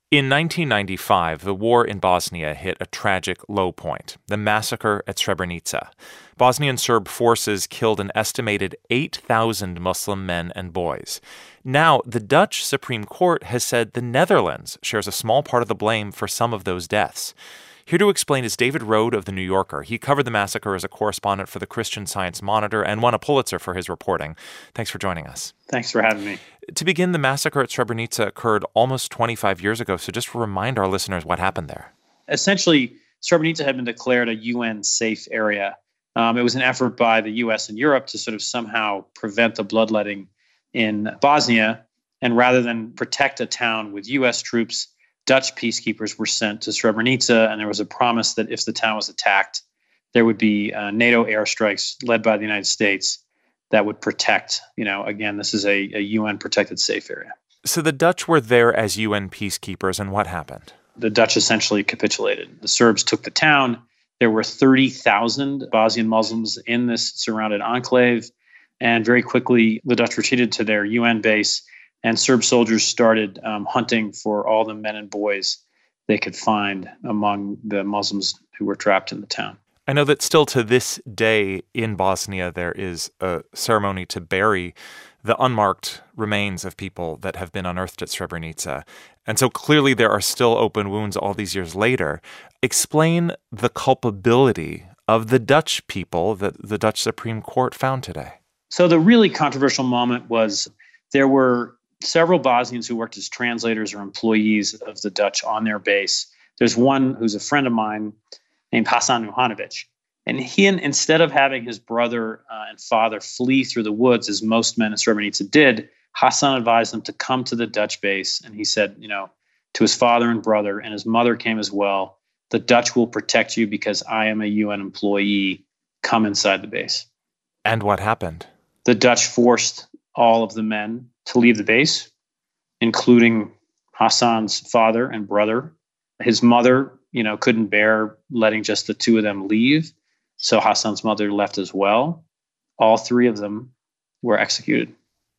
In 1995, the war in Bosnia hit a tragic low point, the massacre at Srebrenica. Bosnian Serb forces killed an estimated 8,000 Muslim men and boys. Now, the Dutch Supreme Court has said the Netherlands shares a small part of the blame for some of those deaths. Here to explain is David Rohde of The New Yorker. He covered the massacre as a correspondent for the Christian Science Monitor and won a Pulitzer for his reporting. Thanks for joining us. Thanks for having me. To begin, the massacre at Srebrenica occurred almost 25 years ago, so just remind our listeners what happened there. Essentially, Srebrenica had been declared a UN-safe area. It was an effort by the U.S. and Europe to sort of somehow prevent the bloodletting in Bosnia, and rather than protect a town with U.S. troops, Dutch peacekeepers were sent to Srebrenica, and there was a promise that if the town was attacked, there would be NATO airstrikes led by the United States that would protect, again, this is a UN-protected safe area. So the Dutch were there as UN peacekeepers, and what happened? The Dutch essentially capitulated. The Serbs took the town. There were 30,000 Bosnian Muslims in this surrounded enclave, and very quickly the Dutch retreated to their UN base, and Serb soldiers started hunting for all the men and boys they could find among the Muslims who were trapped in the town. I know that still to this day in Bosnia, there is a ceremony to bury the unmarked remains of people that have been unearthed at Srebrenica. And so clearly there are still open wounds all these years later. Explain the culpability of the Dutch people that the Dutch Supreme Court found today. So the really controversial moment was there were several Bosnians who worked as translators or employees of the Dutch on their base. There's one who's a friend of mine named Hasan Uhanovic. And instead of having his brother and father flee through the woods, as most men in Srebrenica did, Hasan advised them to come to the Dutch base. And he said, to his father and brother, and his mother came as well, the Dutch will protect you because I am a UN employee. Come inside the base. And what happened? The Dutch forced all of the men to leave the base, including Hasan's father and brother. His mother, couldn't bear letting just the two of them leave. So Hasan's mother left as well. All three of them were executed.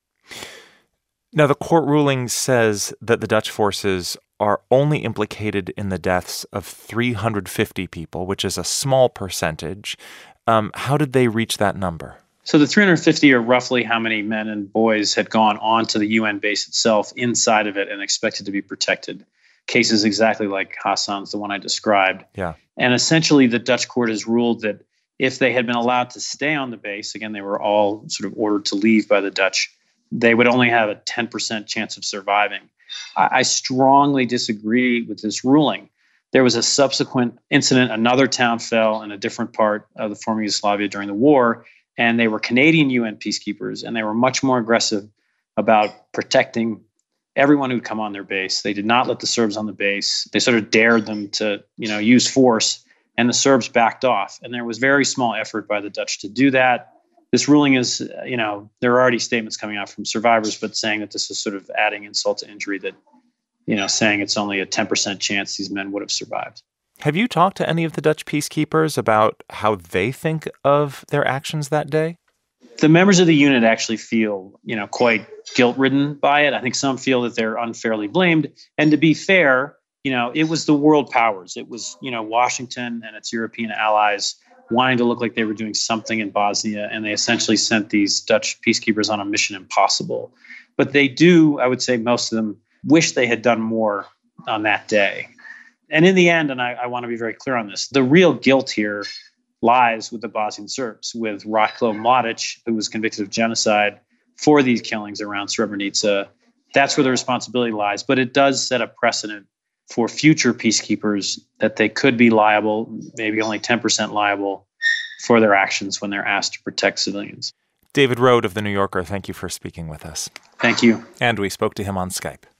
Now, the court ruling says that the Dutch forces are only implicated in the deaths of 350 people, which is a small percentage. How did they reach that number? So the 350 are roughly how many men and boys had gone on to the UN base itself inside of it and expected to be protected. Cases exactly like Hasan's, the one I described. Yeah. And essentially the Dutch court has ruled that if they had been allowed to stay on the base, again, they were all sort of ordered to leave by the Dutch, they would only have a 10% chance of surviving. I strongly disagree with this ruling. There was a subsequent incident. Another town fell in a different part of the former Yugoslavia during the war, and they were Canadian UN peacekeepers, and they were much more aggressive about protecting everyone who'd come on their base. They did not let the Serbs on the base. They sort of dared them to, use force, and the Serbs backed off. And there was very small effort by the Dutch to do that. This ruling is, there are already statements coming out from survivors, but saying that this is sort of adding insult to injury, that, saying it's only a 10% chance these men would have survived. Have you talked to any of the Dutch peacekeepers about how they think of their actions that day? The members of the unit actually feel, quite guilt-ridden by it. I think some feel that they're unfairly blamed. And to be fair, it was the world powers. It was, Washington and its European allies wanting to look like they were doing something in Bosnia, and they essentially sent these Dutch peacekeepers on a mission impossible. But they do, I would say most of them, wish they had done more on that day. And in the end, and I want to be very clear on this, the real guilt here lies with the Bosnian Serbs, with Ratko Mladic, who was convicted of genocide for these killings around Srebrenica. That's where the responsibility lies. But it does set a precedent for future peacekeepers that they could be liable, maybe only 10% liable, for their actions when they're asked to protect civilians. David Rohde of The New Yorker, thank you for speaking with us. Thank you. And we spoke to him on Skype.